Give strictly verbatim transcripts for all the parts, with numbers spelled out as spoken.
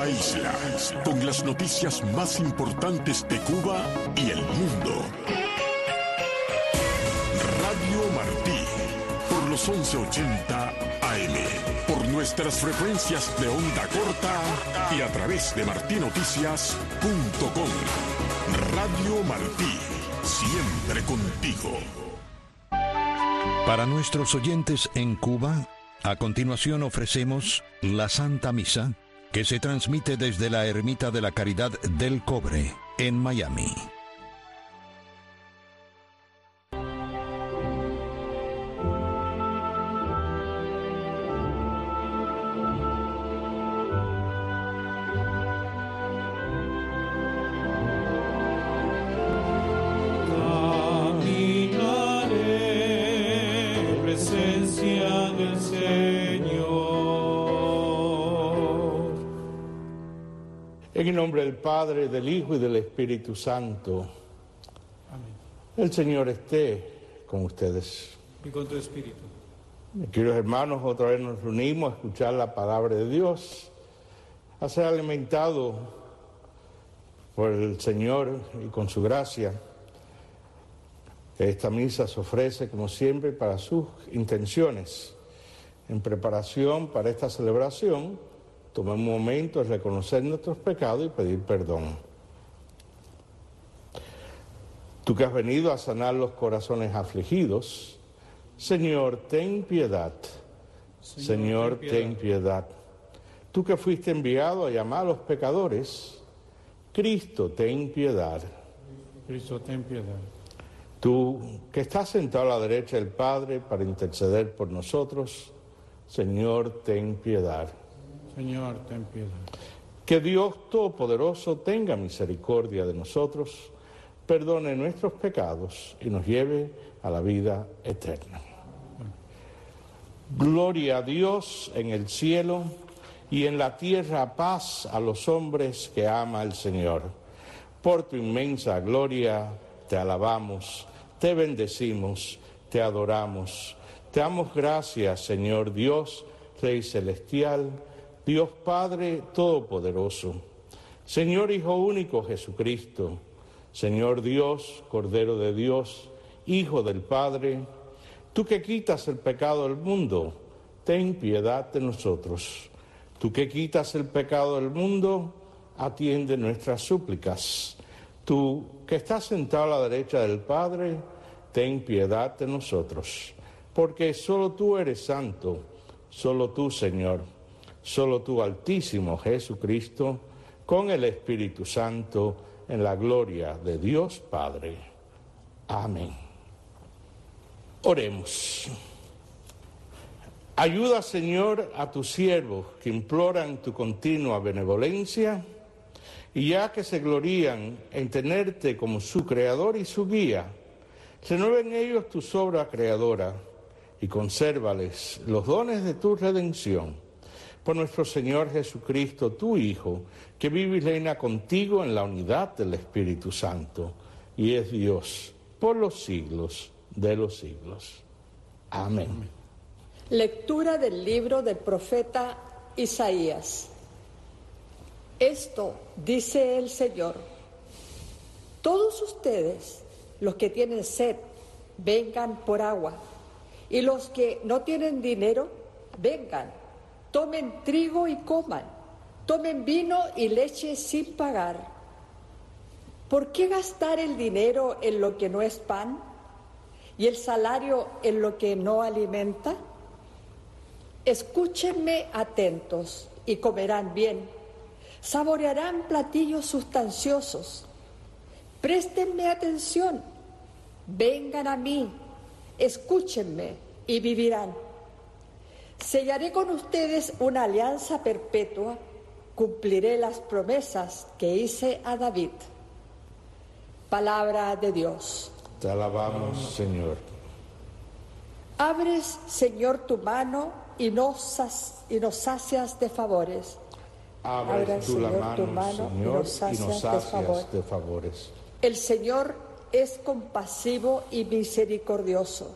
la isla con las noticias más importantes de Cuba y el mundo. Radio Martí, por los once ochenta A M, por nuestras frecuencias de onda corta y a través de martí noticias punto com. Radio Martí, siempre contigo. Para nuestros oyentes en Cuba, a continuación ofrecemos la Santa Misa, que se transmite desde la Ermita de la Caridad del Cobre, en Miami. En el nombre del Padre, del Hijo y del Espíritu Santo. Amén. El Señor esté con ustedes. Y con tu espíritu. Queridos hermanos, otra vez nos reunimos a escuchar la palabra de Dios, a ser alimentado por el Señor y con su gracia. Esta misa se ofrece, como siempre, para sus intenciones. En preparación para esta celebración, tomemos un momento de reconocer nuestros pecados y pedir perdón. Tú que has venido a sanar los corazones afligidos, Señor, ten piedad. Señor, Señor ten, piedad. ten piedad. Tú que fuiste enviado a llamar a los pecadores, Cristo, ten piedad. Cristo, ten piedad. Tú que estás sentado a la derecha del Padre para interceder por nosotros, Señor, ten piedad. Señor, ten piedad. Que Dios Todopoderoso tenga misericordia de nosotros, perdone nuestros pecados y nos lleve a la vida eterna. Gloria a Dios en el cielo y en la tierra paz a los hombres que ama el Señor. Por tu inmensa gloria te alabamos, te bendecimos, te adoramos. Te damos gracias, Señor Dios, Rey Celestial, Dios Padre Todopoderoso, Señor Hijo Único Jesucristo, Señor Dios, Cordero de Dios, Hijo del Padre, tú que quitas el pecado del mundo, ten piedad de nosotros. Tú que quitas el pecado del mundo, atiende nuestras súplicas. Tú que estás sentado a la derecha del Padre, ten piedad de nosotros. Porque solo tú eres santo, solo tú, Señor. Solo tú, Altísimo Jesucristo, con el Espíritu Santo, en la gloria de Dios Padre. Amén. Oremos. Ayuda, Señor, a tus siervos que imploran tu continua benevolencia, y ya que se glorían en tenerte como su Creador y su guía, renueven ellos tu obra creadora y consérvales los dones de tu redención. Por nuestro Señor Jesucristo, tu Hijo, que vive y reina contigo en la unidad del Espíritu Santo, y es Dios por los siglos de los siglos. Amén. Lectura del libro del profeta Isaías. Esto dice el Señor: todos ustedes, los que tienen sed, vengan por agua, y los que no tienen dinero, vengan. Tomen trigo y coman, tomen vino y leche sin pagar. ¿Por qué gastar el dinero en lo que no es pan y el salario en lo que no alimenta? Escúchenme atentos y comerán bien, saborearán platillos sustanciosos. Préstenme atención, vengan a mí, escúchenme y vivirán. Sellaré con ustedes una alianza perpetua, cumpliré las promesas que hice a David. Palabra de Dios. Te alabamos, Señor. Abres, Señor, tu mano y nos, y nos sacias de favores. Abres, Abres tú Señor, la mano, tu mano Señor, y nos sacias, y nos sacias de, favor. de favores. El Señor es compasivo y misericordioso,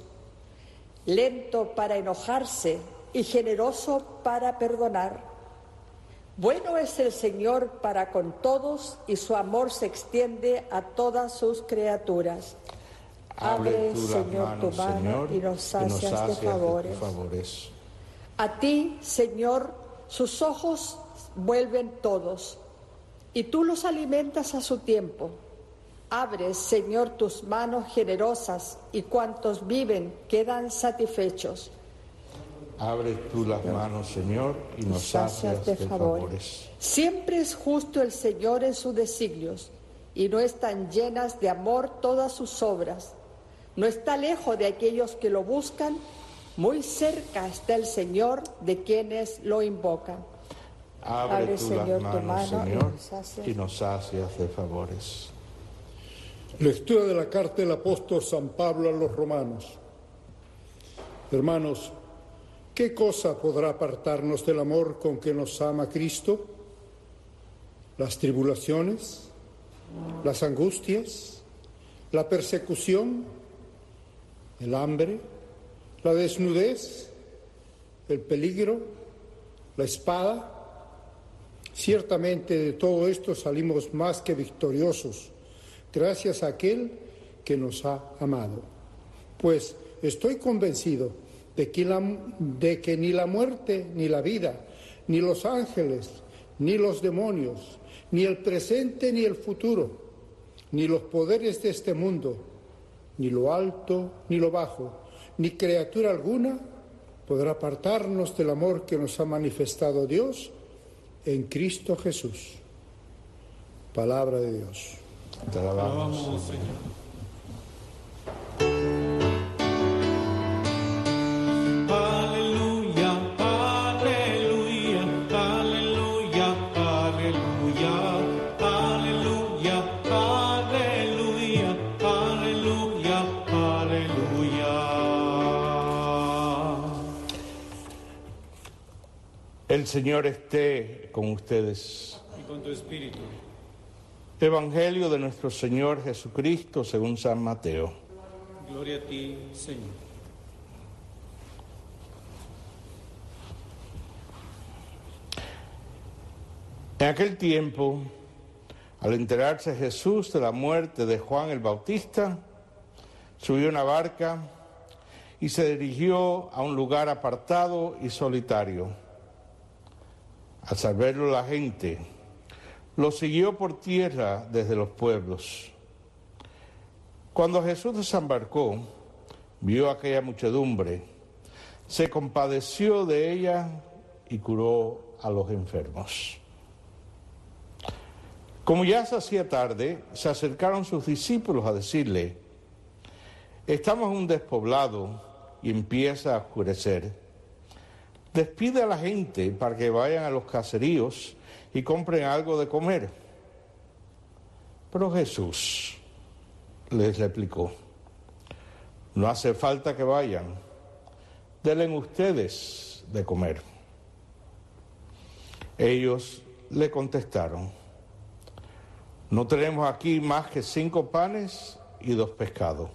lento para enojarse y generoso para perdonar. Bueno es el Señor para con todos y su amor se extiende a todas sus criaturas. Abre, tú las Señor, manos, tu mano Señor, y nos sacias de tus favores. favores. A ti, Señor, sus ojos vuelven todos, y tú los alimentas a su tiempo. Abre, Señor, tus manos generosas, y cuantos viven quedan satisfechos. Abre tú las manos, Señor, y nos sacias de favores. Siempre es justo el Señor en sus designios, y no están llenas de amor todas sus obras. No está lejos de aquellos que lo buscan, muy cerca está el Señor de quienes lo invocan. Abre, Abre, tú Señor, las tu manos, mano y Señor, nos sacias. y nos sacias de favores. Lectura de la carta del apóstol San Pablo a los romanos. Hermanos, ¿qué cosa podrá apartarnos del amor con que nos ama Cristo? ¿Las tribulaciones? ¿Las angustias? ¿La persecución? ¿El hambre? ¿La desnudez? ¿El peligro? ¿La espada? Ciertamente de todo esto salimos más que victoriosos, gracias a aquel que nos ha amado. Pues estoy convencido de que, la, de que ni la muerte, ni la vida, ni los ángeles, ni los demonios, ni el presente, ni el futuro, ni los poderes de este mundo, ni lo alto, ni lo bajo, ni criatura alguna podrá apartarnos del amor que nos ha manifestado Dios en Cristo Jesús. Palabra de Dios. Te alabamos, Señor. Aleluya, aleluya, aleluya, aleluya, aleluya, aleluya, aleluya, aleluya. El Señor esté con ustedes. Y con tu espíritu. Evangelio de nuestro Señor Jesucristo según San Mateo. Gloria a ti, Señor. En aquel tiempo, al enterarse Jesús de la muerte de Juan el Bautista, subió a una barca y se dirigió a un lugar apartado y solitario. Al saberlo la gente, lo siguió por tierra desde los pueblos. Cuando Jesús desembarcó, vio a aquella muchedumbre, se compadeció de ella y curó a los enfermos. Como ya se hacía tarde, se acercaron sus discípulos a decirle: estamos en un despoblado y empieza a oscurecer. Despide a la gente para que vayan a los caseríos y compren algo de comer. Pero Jesús les replicó: no hace falta que vayan, denle ustedes de comer. Ellos le contestaron: no tenemos aquí más que cinco panes y dos pescados.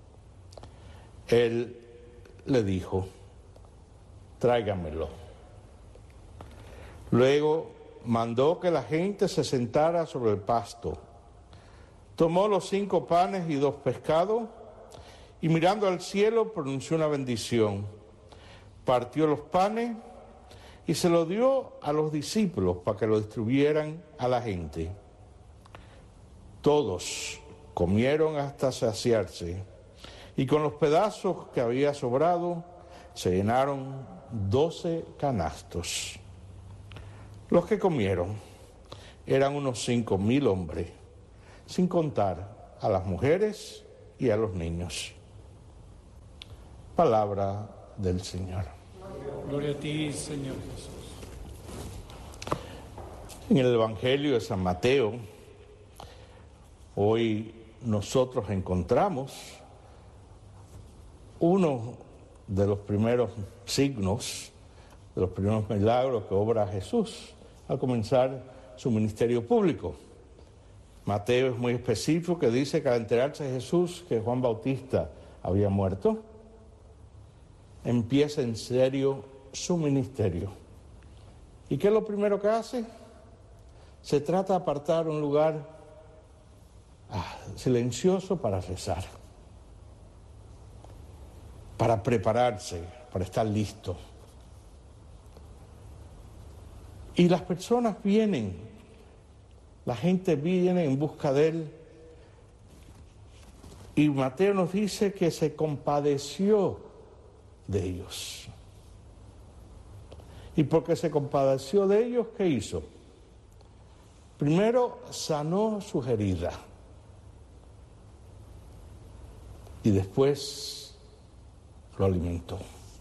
Él le dijo: tráiganmelo. Luego mandó que la gente se sentara sobre el pasto. Tomó los cinco panes y dos pescados y mirando al cielo pronunció una bendición. Partió los panes y se los dio a los discípulos para que lo distribuyeran a la gente. Todos comieron hasta saciarse y con los pedazos que había sobrado se llenaron doce canastos. Los que comieron eran unos cinco mil hombres, sin contar a las mujeres y a los niños. Palabra del Señor. Gloria a ti, Señor Jesús. En el Evangelio de San Mateo, hoy nosotros encontramos uno de los primeros signos, de los primeros milagros que obra Jesús al comenzar su ministerio público. Mateo es muy específico, que dice que al enterarse Jesús que Juan Bautista había muerto, empieza en serio su ministerio. ¿Y qué es lo primero que hace? Se trata de apartar un lugar ah, silencioso para rezar, para prepararse, para estar listo. Y las personas vienen, la gente viene en busca de él. Y Mateo nos dice que se compadeció de ellos. Y porque se compadeció de ellos, ¿qué hizo? Primero sanó sus heridas. Y después lo alimentó.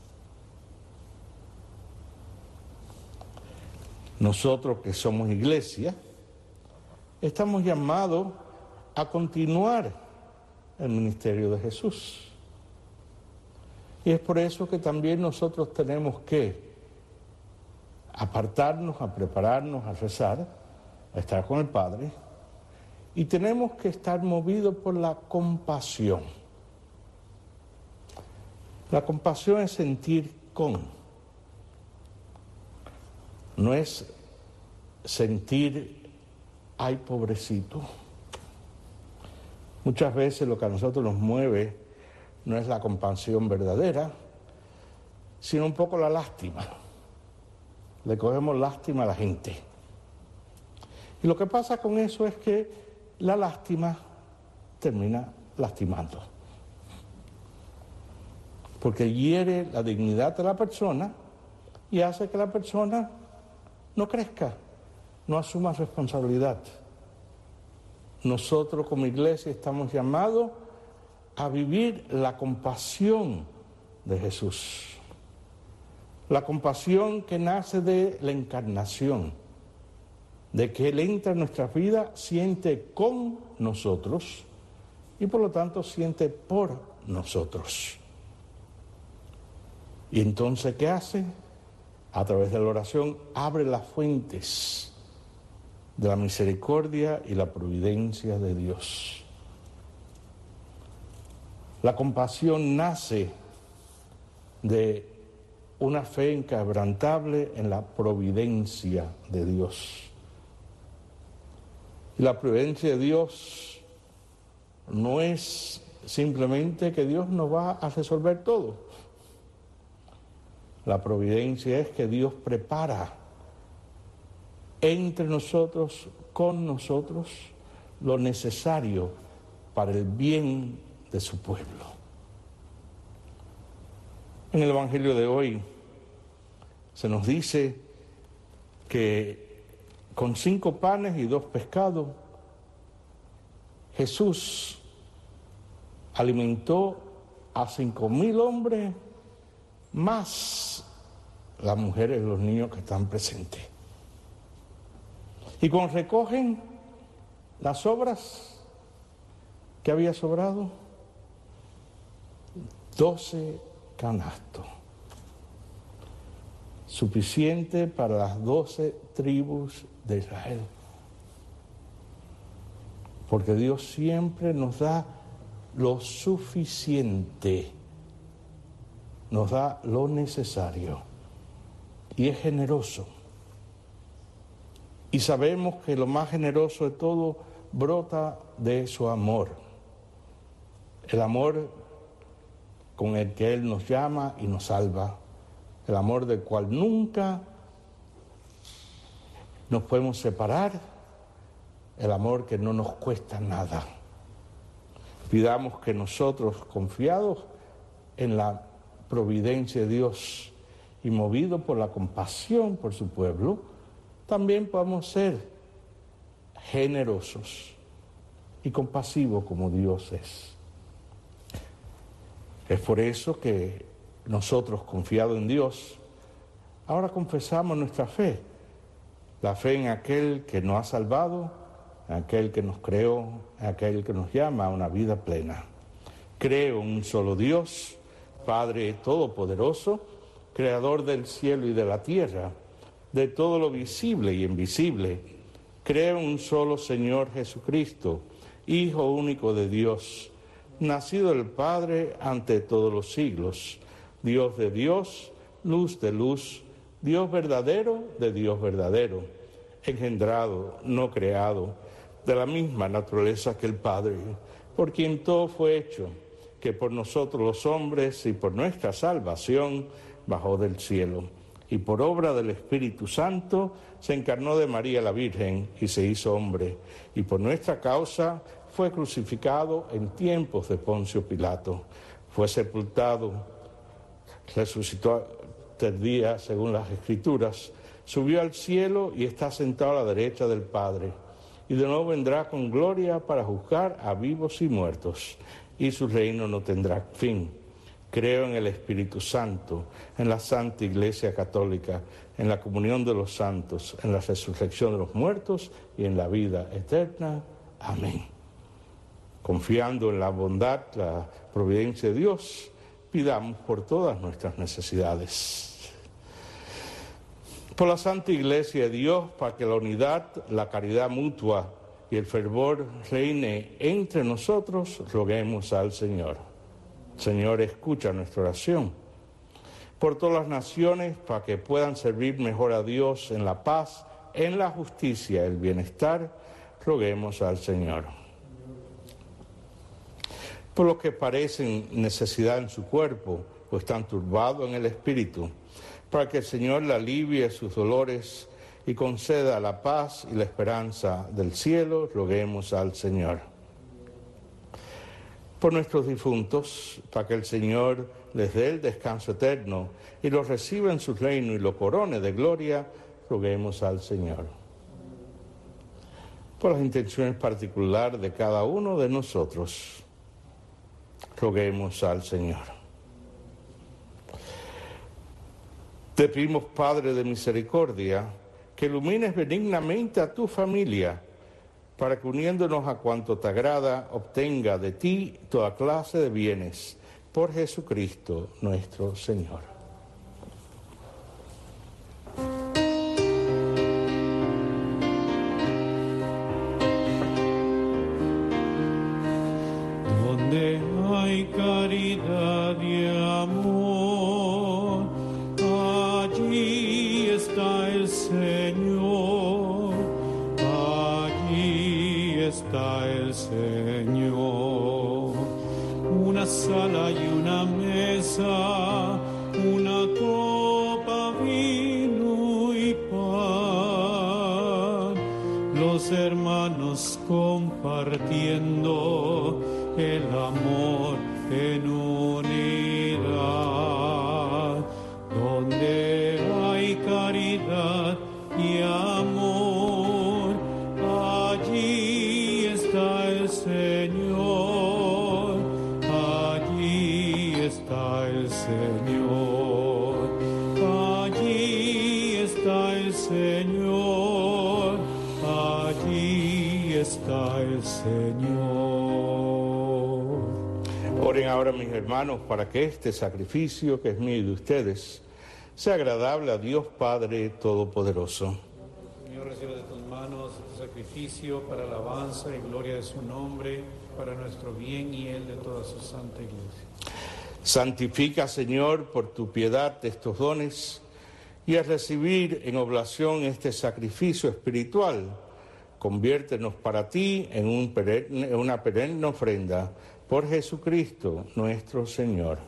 Nosotros que somos iglesia, estamos llamados a continuar el ministerio de Jesús. Y es por eso que también nosotros tenemos que apartarnos, a prepararnos, a rezar, a estar con el Padre, y tenemos que estar movidos por la compasión. La compasión es sentir con, no es sentir, ay, pobrecito. Muchas veces lo que a nosotros nos mueve no es la compasión verdadera, sino un poco la lástima. Le cogemos lástima a la gente. Y lo que pasa con eso es que la lástima termina lastimando. Porque hiere la dignidad de la persona y hace que la persona no crezca, no asuma responsabilidad. Nosotros como iglesia estamos llamados a vivir la compasión de Jesús. La compasión que nace de la encarnación, de que Él entra en nuestra vida, siente con nosotros y por lo tanto siente por nosotros. Y entonces, ¿qué hace? A través de la oración abre las fuentes de la misericordia y la providencia de Dios. La compasión nace de una fe inquebrantable en la providencia de Dios. Y la providencia de Dios no es simplemente que Dios nos va a resolver todo. La providencia es que Dios prepara entre nosotros, con nosotros, lo necesario para el bien de su pueblo. En el Evangelio de hoy se nos dice que con cinco panes y dos pescados, Jesús alimentó a cinco mil hombres, más las mujeres y los niños que están presentes. Y cuando recogen las sobras que había sobrado, doce canastos, suficiente para las doce tribus de Israel. Porque Dios siempre nos da lo suficiente, nos da lo necesario y es generoso. Y sabemos que lo más generoso de todo brota de su amor, el amor con el que Él nos llama y nos salva, el amor del cual nunca nos podemos separar, el amor que no nos cuesta nada. Pidamos que nosotros, confiados en la providencia de Dios y movidos por la compasión por su pueblo, también podamos ser generosos y compasivos como Dios es. Es por eso que nosotros, confiados en Dios, ahora confesamos nuestra fe, la fe en aquel que nos ha salvado, en aquel que nos creó, en aquel que nos llama a una vida plena. Creo en un solo Dios, Padre Todopoderoso, Creador del cielo y de la tierra, de todo lo visible y invisible. Creo en un solo Señor Jesucristo, Hijo único de Dios, nacido del Padre ante todos los siglos, Dios de Dios, luz de luz, Dios verdadero de Dios verdadero, engendrado, no creado, de la misma naturaleza que el Padre, por quien todo fue hecho, que por nosotros los hombres y por nuestra salvación bajó del cielo, y por obra del Espíritu Santo se encarnó de María la Virgen y se hizo hombre, y por nuestra causa fue crucificado en tiempos de Poncio Pilato, fue sepultado, resucitó el día según las Escrituras, subió al cielo y está sentado a la derecha del Padre, y de nuevo vendrá con gloria para juzgar a vivos y muertos, y su reino no tendrá fin. Creo en el Espíritu Santo, en la Santa Iglesia Católica, en la comunión de los santos, en la resurrección de los muertos y en la vida eterna. Amén. Confiando en la bondad, la providencia de Dios, pidamos por todas nuestras necesidades. Por la Santa Iglesia de Dios, para que la unidad, la caridad mutua y el fervor reine entre nosotros, roguemos al Señor. Señor, escucha nuestra oración. Por todas las naciones, para que puedan servir mejor a Dios en la paz, en la justicia y el bienestar, roguemos al Señor. Por los que padecen necesidad en su cuerpo o están turbados en el espíritu, para que el Señor le alivie sus dolores y conceda la paz y la esperanza del cielo, roguemos al Señor. Por nuestros difuntos, para que el Señor les dé el descanso eterno y los reciba en su reino y lo corone de gloria, roguemos al Señor. Por las intenciones particulares de cada uno de nosotros, roguemos al Señor. Te pedimos, Padre de misericordia, que ilumines benignamente a tu familia, para que uniéndonos a cuanto te agrada, obtenga de ti toda clase de bienes, por Jesucristo nuestro Señor. Donde hay caridad y amor, allí está el Señor, allí está el Señor. Una sala y una mesa, una copa, vino y pan, los hermanos compartiendo el amor en unidad. Donde hay caridad y amor, allí está el Señor, allí está el Señor, allí está el Señor, allí está el Señor. Oren ahora, mis hermanos, para que este sacrificio que es mío y de ustedes sea agradable a Dios Padre Todopoderoso. Señor, recibe de tus manos este sacrificio para alabanza y gloria de su nombre, para nuestro bien y el de toda su santa iglesia. Santifica, Señor, por tu piedad estos dones, y al recibir en oblación este sacrificio espiritual, conviértenos para ti en, un perenne, en una perenne ofrenda, por Jesucristo nuestro Señor.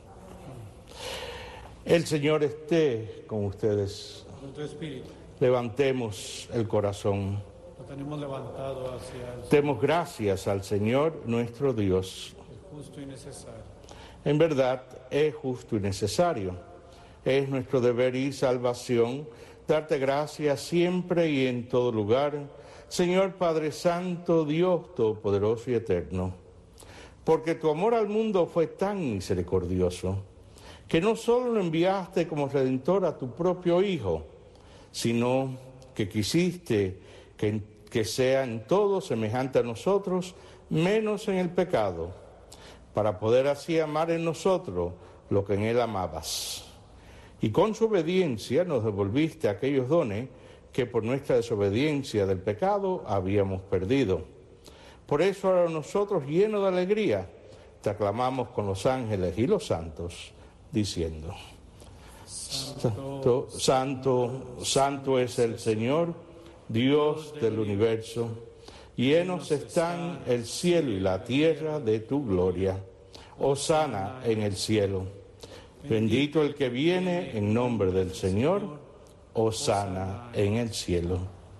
El Señor esté con ustedes. Con tu espíritu. Levantemos el corazón. Lo tenemos levantado hacia el Demos gracias al Señor nuestro Dios. Es justo y necesario. En verdad es justo y necesario. Es nuestro deber y salvación darte gracias siempre y en todo lugar, Señor Padre Santo, Dios Todopoderoso y Eterno. Porque tu amor al mundo fue tan misericordioso, que no solo lo enviaste como Redentor a tu propio Hijo, sino que quisiste que, que sea en todo semejante a nosotros, menos en el pecado, para poder así amar en nosotros lo que en Él amabas. Y con su obediencia nos devolviste aquellos dones que por nuestra desobediencia del pecado habíamos perdido. Por eso ahora nosotros, llenos de alegría, te aclamamos con los ángeles y los santos, diciendo: Santo, santo, santo es el Señor, Dios del universo. Llenos están el cielo y la tierra de tu gloria. Hosana en el cielo. Bendito el que viene en nombre del Señor. Hosana en el cielo.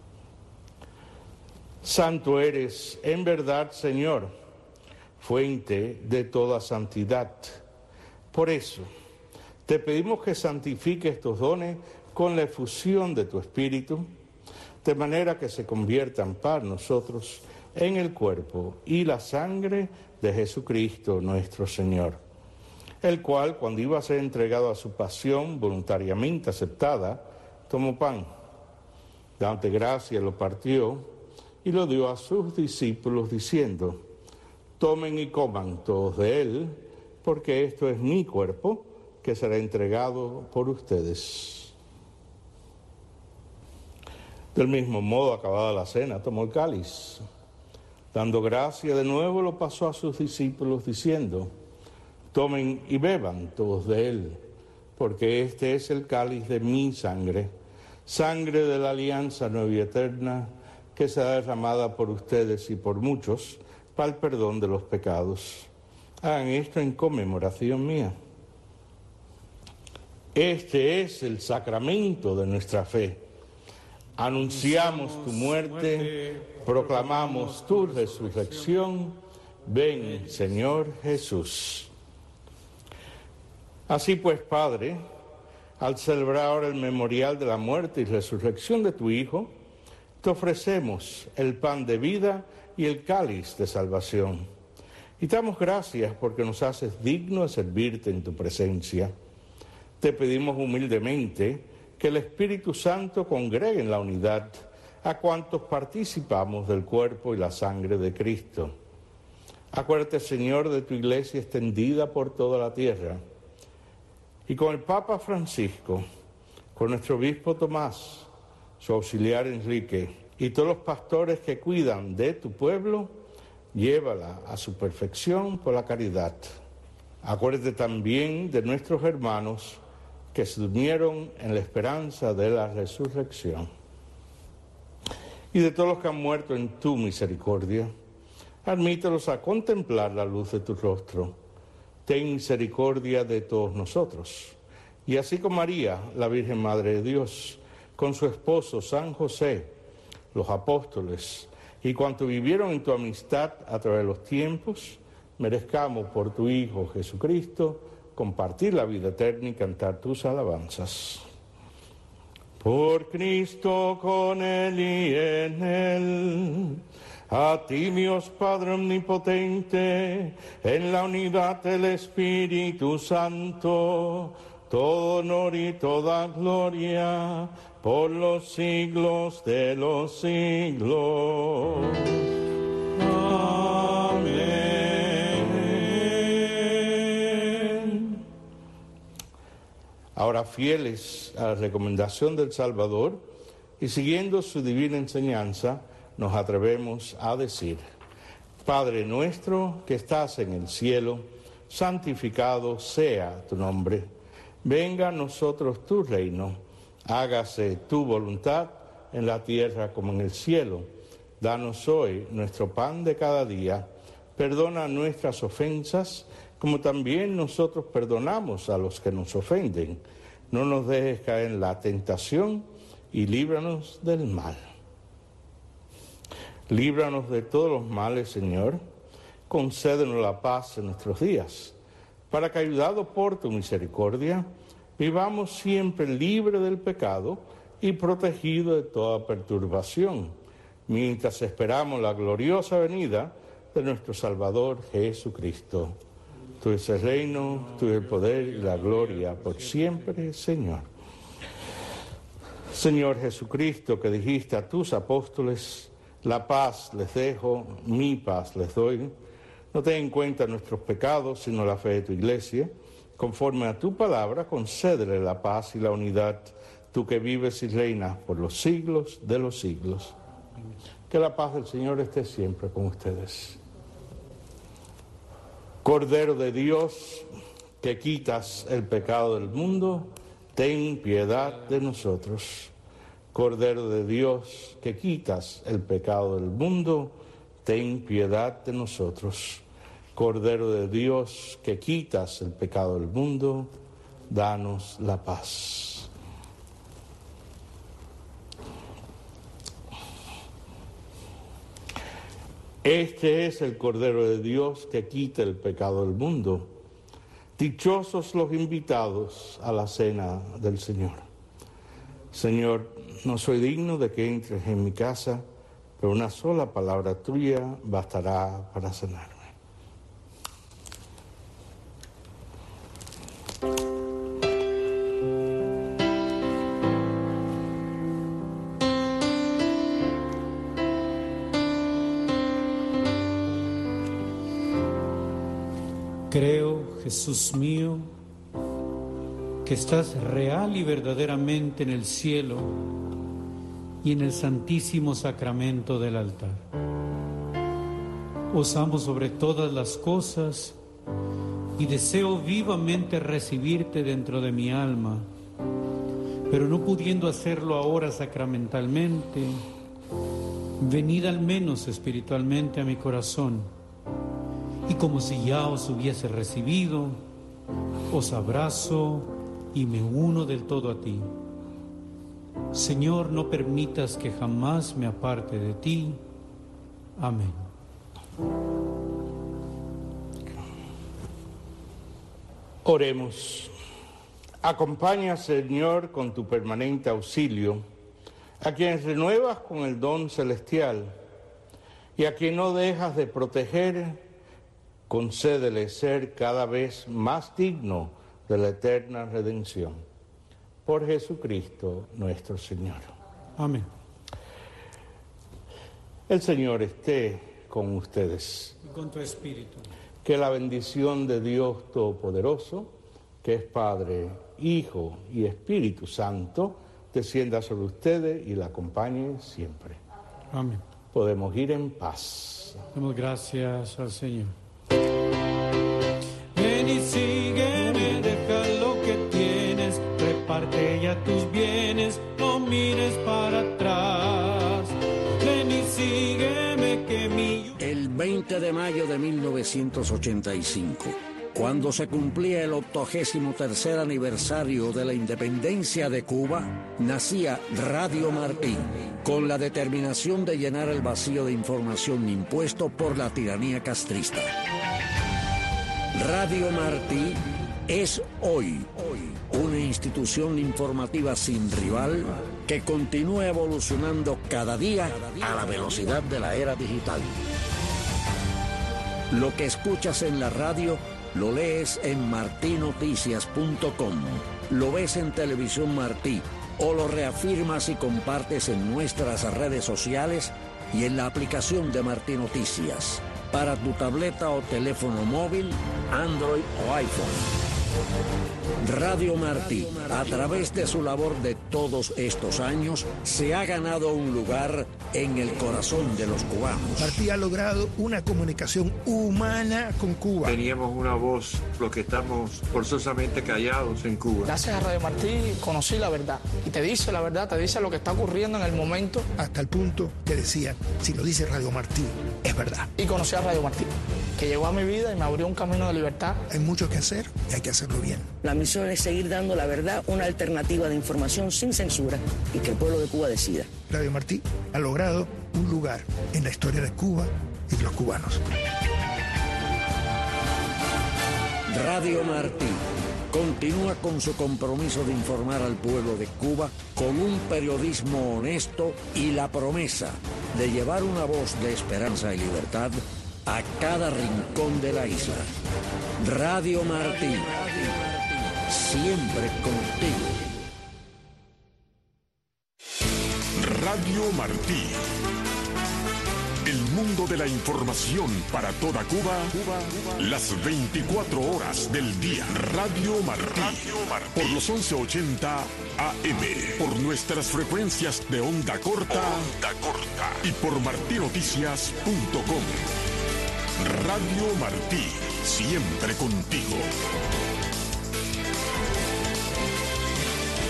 Santo eres, en verdad, Señor, fuente de toda santidad. Por eso, te pedimos que santifiques estos dones con la efusión de tu Espíritu, de manera que se conviertan para nosotros en el cuerpo y la sangre de Jesucristo nuestro Señor, el cual, cuando iba a ser entregado a su pasión voluntariamente aceptada, tomó pan, dándote gracia, lo partió y lo dio a sus discípulos diciendo: tomen y coman todos de él, porque esto es mi cuerpo, que será entregado por ustedes. Del mismo modo, acabada la cena, tomó el cáliz. Dando gracia de nuevo, lo pasó a sus discípulos diciendo: tomen y beban todos de él, porque este es el cáliz de mi sangre, sangre de la alianza nueva y eterna, que será derramada por ustedes y por muchos para el perdón de los pecados. Hagan esto en conmemoración mía. Este es el sacramento de nuestra fe. Anunciamos tu muerte, proclamamos tu resurrección. Ven, Señor Jesús. Así pues, Padre, al celebrar ahora el memorial de la muerte y resurrección de tu Hijo, te ofrecemos el pan de vida y el cáliz de salvación. Y te damos gracias porque nos haces digno de servirte en tu presencia. Te pedimos humildemente que el Espíritu Santo congregue en la unidad a cuantos participamos del cuerpo y la sangre de Cristo. Acuérdate, Señor, de tu iglesia extendida por toda la tierra, y con el Papa Francisco, con nuestro obispo Tomás, su auxiliar Enrique, y todos los pastores que cuidan de tu pueblo, llévala a su perfección por la caridad. Acuérdate también de nuestros hermanos que se durmieron en la esperanza de la resurrección, y de todos los que han muerto en tu misericordia. Admítelos a contemplar la luz de tu rostro. Ten misericordia de todos nosotros. Y así como María, la Virgen Madre de Dios, con su esposo San José, los apóstoles y cuantos vivieron en tu amistad a través de los tiempos, merezcamos por tu Hijo Jesucristo compartir la vida eterna y cantar tus alabanzas. Por Cristo, con Él y en Él, a ti, Dios Padre omnipotente, en la unidad del Espíritu Santo, todo honor y toda gloria, por los siglos de los siglos. Amén. Ahora, fieles a la recomendación del Salvador y siguiendo su divina enseñanza, nos atrevemos a decir: Padre nuestro que estás en el cielo, santificado sea tu nombre. Venga a nosotros tu reino. Hágase tu voluntad en la tierra como en el cielo. Danos hoy nuestro pan de cada día. Perdona nuestras ofensas, como también nosotros perdonamos a los que nos ofenden. No nos dejes caer en la tentación y líbranos del mal. Líbranos de todos los males, Señor. Concédenos la paz en nuestros días, para que, ayudados por tu misericordia, vivamos siempre libres del pecado y protegidos de toda perturbación, mientras esperamos la gloriosa venida de nuestro Salvador Jesucristo. Tú es el reino, tú es el poder y la gloria por siempre, Señor. Señor Jesucristo, que dijiste a tus apóstoles: la paz les dejo, mi paz les doy. No ten en cuenta nuestros pecados, sino la fe de tu iglesia. Conforme a tu palabra, concédele la paz y la unidad, tú que vives y reinas por los siglos de los siglos. Que la paz del Señor esté siempre con ustedes. Cordero de Dios, que quitas el pecado del mundo, ten piedad de nosotros. Cordero de Dios, que quitas el pecado del mundo, ten piedad de nosotros. Cordero de Dios, que quitas el pecado del mundo, danos la paz. Este es el Cordero de Dios que quita el pecado del mundo. Dichosos los invitados a la cena del Señor. Señor, no soy digno de que entres en mi casa, pero una sola palabra tuya bastará para sanarme. Creo, Jesús mío, que estás real y verdaderamente en el cielo y en el santísimo sacramento del altar. Os amo sobre todas las cosas y deseo vivamente recibirte dentro de mi alma, pero no pudiendo hacerlo ahora sacramentalmente, venid al menos espiritualmente a mi corazón. Y como si ya os hubiese recibido, os abrazo y me uno del todo a ti. Señor, no permitas que jamás me aparte de ti. Amén. Oremos. Acompaña, Señor, con tu permanente auxilio, a quienes renuevas con el don celestial y a quien no dejas de proteger. Concédele ser cada vez más digno de la eterna redención. Por Jesucristo nuestro Señor. Amén. El Señor esté con ustedes. Y con tu espíritu. Que la bendición de Dios Todopoderoso, que es Padre, Hijo y Espíritu Santo, descienda sobre ustedes y la acompañe siempre. Amén. Podemos ir en paz. Damos gracias al Señor. Ven y sígueme, deja lo que tienes, reparte ya tus bienes, no mires para atrás. Ven y sígueme que mi... El veinte de mayo de mil novecientos ochenta y cinco, cuando se cumplía el octogésimo tercer aniversario de la independencia de Cuba, nacía Radio Martí, con la determinación de llenar el vacío de información impuesto por la tiranía castrista. Radio Martí es hoy, hoy una institución informativa sin rival que continúa evolucionando cada día a la velocidad de la era digital. Lo que escuchas en la radio lo lees en martí noticias punto com, lo ves en Televisión Martí o lo reafirmas y compartes en nuestras redes sociales y en la aplicación de Martí Noticias para tu tableta o teléfono móvil, Android o iPhone. Radio Martí, a través de su labor de todos estos años, se ha ganado un lugar en el corazón de los cubanos. Martí ha logrado una comunicación humana con Cuba. Teníamos una voz, los que estamos forzosamente callados en Cuba. Gracias a Radio Martí conocí la verdad. Y te dice la verdad, te dice lo que está ocurriendo en el momento. Hasta el punto que decían, si lo dice Radio Martí, es verdad. Y conocí a Radio Martí, que llegó a mi vida y me abrió un camino de libertad. Hay mucho que hacer y hay que hacerlo bien. La misión es seguir dando la verdad, una alternativa de información sin censura y que el pueblo de Cuba decida. Radio Martí ha logrado un lugar en la historia de Cuba y de los cubanos. Radio Martí continúa con su compromiso de informar al pueblo de Cuba con un periodismo honesto y la promesa de llevar una voz de esperanza y libertad a cada rincón de la isla. Radio Martí, siempre contigo. Radio Martí. El mundo de la información para toda Cuba, las veinticuatro horas del día. Radio Martí, por los once ochenta A M, por nuestras frecuencias de onda corta, onda corta y por martí noticias punto com. Radio Martí, siempre contigo.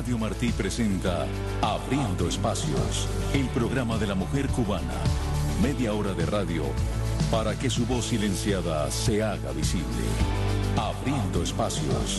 Radio Martí presenta Abriendo Espacios, el programa de la mujer cubana. Media hora de radio para que su voz silenciada se haga visible. Abriendo Espacios,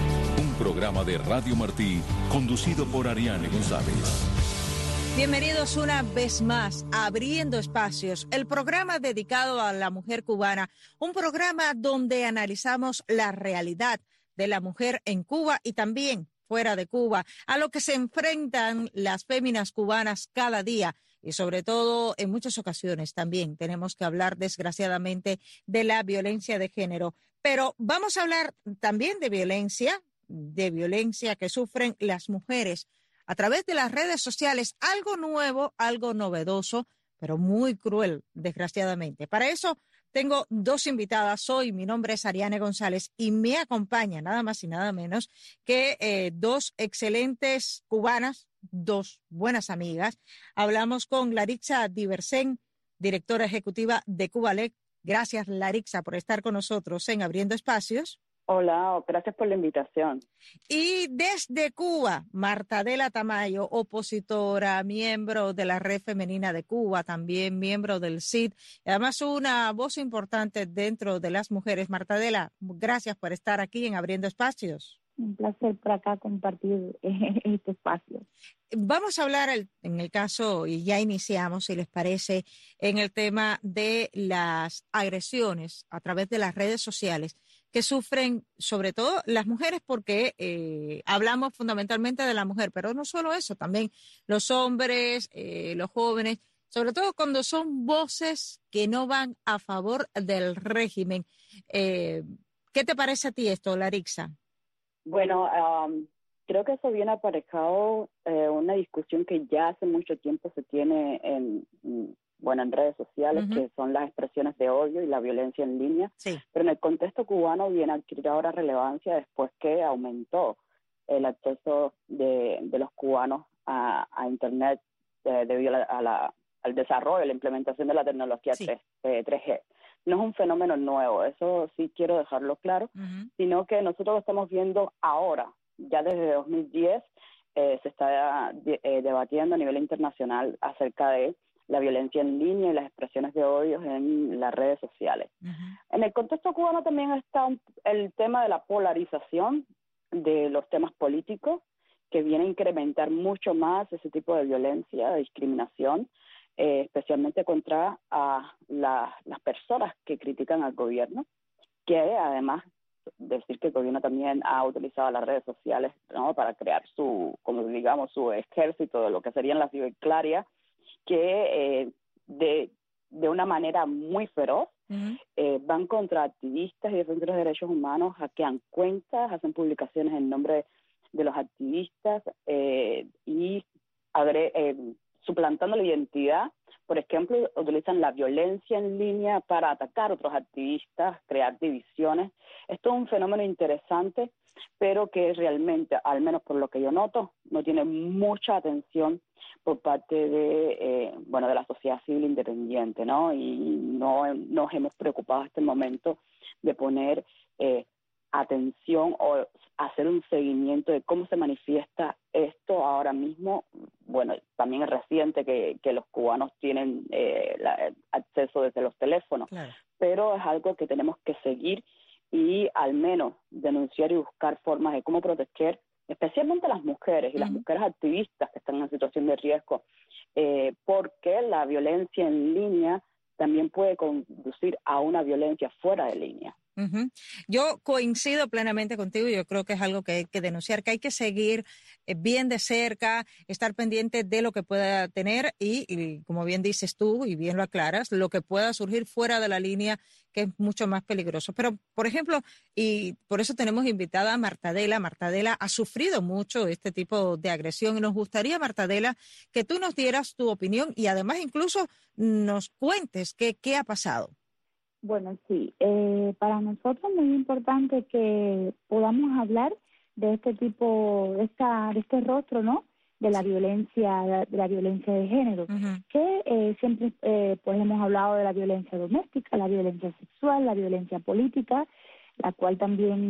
un programa de Radio Martí conducido por Ariane González. Bienvenidos una vez más a Abriendo Espacios, el programa dedicado a la mujer cubana, un programa donde analizamos la realidad de la mujer en Cuba y también fuera de Cuba, a lo que se enfrentan las féminas cubanas cada día y sobre todo en muchas ocasiones también tenemos que hablar desgraciadamente de la violencia de género. Pero vamos a hablar también de violencia, de violencia que sufren las mujeres a través de las redes sociales, algo nuevo, algo novedoso, pero muy cruel, desgraciadamente. Para eso tengo dos invitadas hoy. Mi nombre es Ariane González y me acompaña nada más y nada menos que eh, dos excelentes cubanas, dos buenas amigas. Hablamos con Larixa Diversen, directora ejecutiva de Cubalec. Gracias, Larixa, por estar con nosotros en Abriendo Espacios. Hola, gracias por la invitación. Y desde Cuba, Martadela Tamayo, opositora, miembro de la Red Femenina de Cuba, también miembro del C I D, y además una voz importante dentro de las mujeres. Martadela, gracias por estar aquí en Abriendo Espacios. Un placer por acá compartir este espacio. Vamos a hablar el, en el caso, y ya iniciamos, si les parece, en el tema de las agresiones a través de las redes sociales que sufren sobre todo las mujeres, porque eh, hablamos fundamentalmente de la mujer, pero no solo eso, también los hombres, eh, los jóvenes, sobre todo cuando son voces que no van a favor del régimen. Eh, ¿Qué te parece a ti esto, Larixa? Bueno, um, creo que eso viene aparejado eh, una discusión que ya hace mucho tiempo se tiene en, bueno, en redes sociales, uh-huh. que son las expresiones de odio y la violencia en línea. Sí. Pero en el contexto cubano viene a adquirir ahora relevancia después que aumentó el acceso de, de los cubanos a, a Internet eh, debido a la, a la, al desarrollo, la implementación de la tecnología sí. tres, eh, tres G. No es un fenómeno nuevo, eso sí quiero dejarlo claro, uh-huh. sino que nosotros lo estamos viendo ahora. Ya desde dos mil diez eh, se está de, eh, debatiendo a nivel internacional acerca de la violencia en línea y las expresiones de odio en las redes sociales. Uh-huh. En el contexto cubano también está un, el tema de la polarización de los temas políticos, que viene a incrementar mucho más ese tipo de violencia, de discriminación, eh, especialmente contra a la, las personas que critican al gobierno, que además decir que el gobierno también ha utilizado las redes sociales, ¿no?, para crear su, como digamos, su ejército de lo que serían las ciberclarias, que eh, de, de una manera muy feroz uh-huh. eh, van contra activistas y defensores de derechos humanos, hackean cuentas, hacen publicaciones en nombre de, de los activistas eh, y agre- eh, suplantando la identidad. Por ejemplo, utilizan la violencia en línea para atacar a otros activistas, crear divisiones. Esto es un fenómeno interesante, pero que realmente, al menos por lo que yo noto, no tiene mucha atención por parte de eh, bueno de la sociedad civil independiente, ¿no? Y no nos hemos preocupado hasta el momento de poner eh, atención o hacer un seguimiento de cómo se manifiesta esto ahora mismo. Bueno, también es reciente que, que los cubanos tienen eh, la, acceso desde los teléfonos, claro. pero es algo que tenemos que seguir y al menos denunciar y buscar formas de cómo proteger especialmente a las mujeres y uh-huh. las mujeres activistas que están en situación de riesgo, eh, porque la violencia en línea también puede conducir a una violencia fuera de línea. Uh-huh. Yo coincido plenamente contigo. Yo creo que es algo que hay que denunciar, que hay que seguir eh, bien de cerca, estar pendiente de lo que pueda tener y, y, como bien dices tú y bien lo aclaras, lo que pueda surgir fuera de la línea, que es mucho más peligroso. Pero, por ejemplo, y por eso tenemos invitada a Martadela. Martadela ha sufrido mucho este tipo de agresión y nos gustaría, Martadela, que tú nos dieras tu opinión y además incluso nos cuentes qué, qué ha pasado. Bueno, sí, eh, para nosotros es muy importante que podamos hablar de este tipo, de, esta, de este rostro, ¿no?, de la violencia, de la violencia de género, uh-huh. que eh, siempre eh, pues hemos hablado de la violencia doméstica, la violencia sexual, la violencia política, la cual también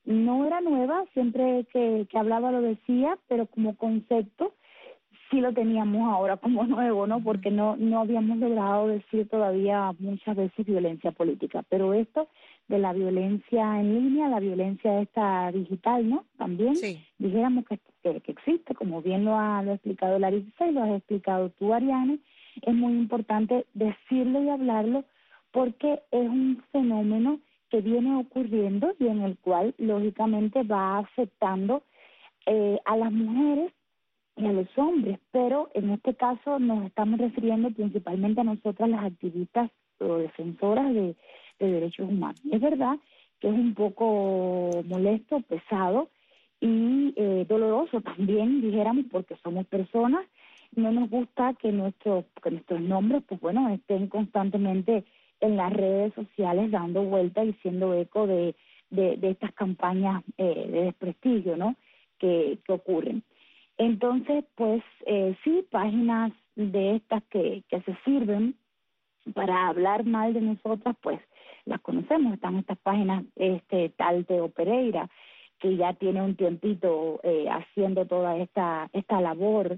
no era nueva, siempre que, que hablaba lo decía, pero como concepto sí lo teníamos ahora como nuevo, ¿no? Porque no no habíamos logrado decir todavía muchas veces violencia política, pero esto de la violencia en línea, la violencia esta digital, ¿no? También sí. dijéramos que, que, que existe, como bien lo ha, lo ha explicado Larissa y lo has explicado tú, Ariane, es muy importante decirlo y hablarlo porque es un fenómeno que viene ocurriendo y en el cual lógicamente va afectando eh, a las mujeres y a los hombres, pero en este caso nos estamos refiriendo principalmente a nosotras las activistas o defensoras de, de derechos humanos. Es verdad que es un poco molesto, pesado y eh, doloroso también, dijéramos, porque somos personas, no nos gusta que, nuestro, que nuestros nombres, pues bueno, estén constantemente en las redes sociales dando vueltas y siendo eco de, de, de estas campañas eh, de desprestigio, ¿no?, que, que ocurren. Entonces, pues eh, sí, páginas de estas que, que se sirven para hablar mal de nosotras, pues las conocemos. Están estas páginas, este tal Teo Pereira, que ya tiene un tiempito eh, haciendo toda esta esta labor.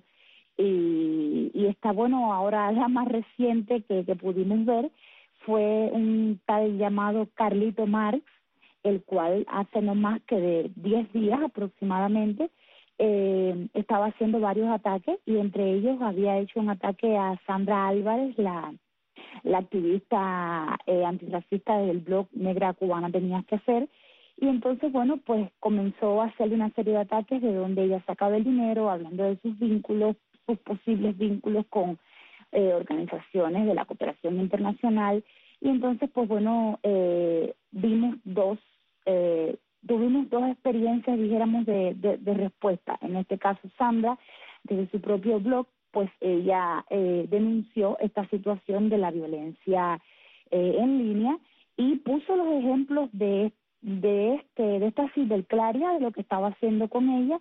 Y, y está, bueno, ahora la más reciente que, que pudimos ver fue un tal llamado Carlito Marx, el cual hace no más que de diez días aproximadamente Eh, estaba haciendo varios ataques y entre ellos había hecho un ataque a Sandra Álvarez, la, la activista eh, antirracista del blog Negra Cubana Tenías que Hacer, y entonces, bueno, pues comenzó a hacerle una serie de ataques de donde ella sacaba el dinero, hablando de sus vínculos, sus posibles vínculos con eh, organizaciones de la cooperación internacional, y entonces, pues bueno, eh, vimos dos eh, Tuvimos dos experiencias, dijéramos, de, de, de respuesta. En este caso, Sandra, desde su propio blog, pues ella eh, denunció esta situación de la violencia eh, en línea y puso los ejemplos de, de, este, de esta ciberclaria, de lo que estaba haciendo con ella,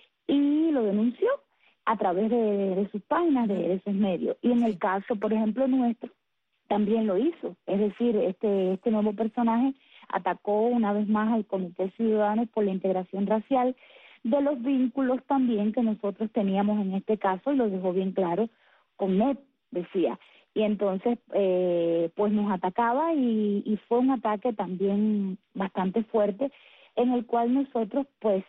y lo denunció a través de, de sus páginas, de, de sus medios. Y en el caso, por ejemplo, nuestro, también lo hizo. Es decir, este, este nuevo personaje atacó una vez más al Comité Ciudadano por la Integración Racial, de los vínculos también que nosotros teníamos en este caso, y lo dejó bien claro con N E T, decía. Y entonces, eh, pues nos atacaba y, y fue un ataque también bastante fuerte, en el cual nosotros, pues,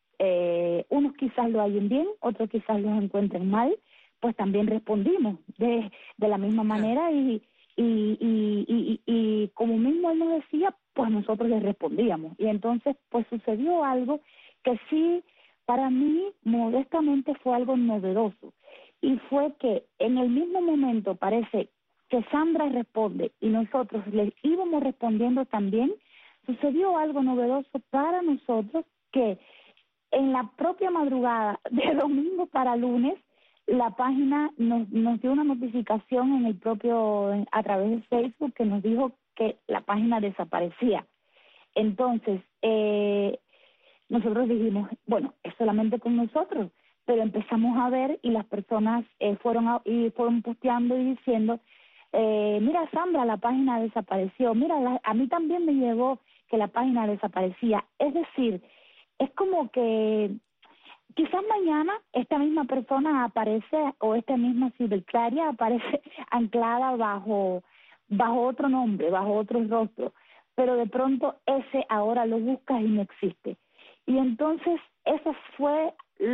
eh, unos quizás lo hallen bien, otros quizás los encuentren mal, pues también respondimos de, de la misma manera y... Y, y, y, y como mismo él nos decía, pues nosotros le respondíamos. Y entonces, pues sucedió algo que sí, para mí, modestamente fue algo novedoso. Y fue que en el mismo momento parece que Sandra responde y nosotros le íbamos respondiendo también, sucedió algo novedoso para nosotros que en la propia madrugada de domingo para lunes, la página nos, nos dio una notificación en el propio, a través de Facebook, que nos dijo que la página desaparecía. Entonces, eh, nosotros dijimos, bueno, es solamente con nosotros, pero empezamos a ver y las personas eh, fueron a, y fueron posteando y diciendo, eh, mira Sandra, la página desapareció, mira, la, a mí también me llegó que la página desaparecía. Es decir, es como que quizás mañana esta misma persona aparece, o esta misma ciberclaria aparece anclada bajo, bajo otro nombre, bajo otro rostro, pero de pronto ese ahora lo buscas y no existe. Y entonces eso fue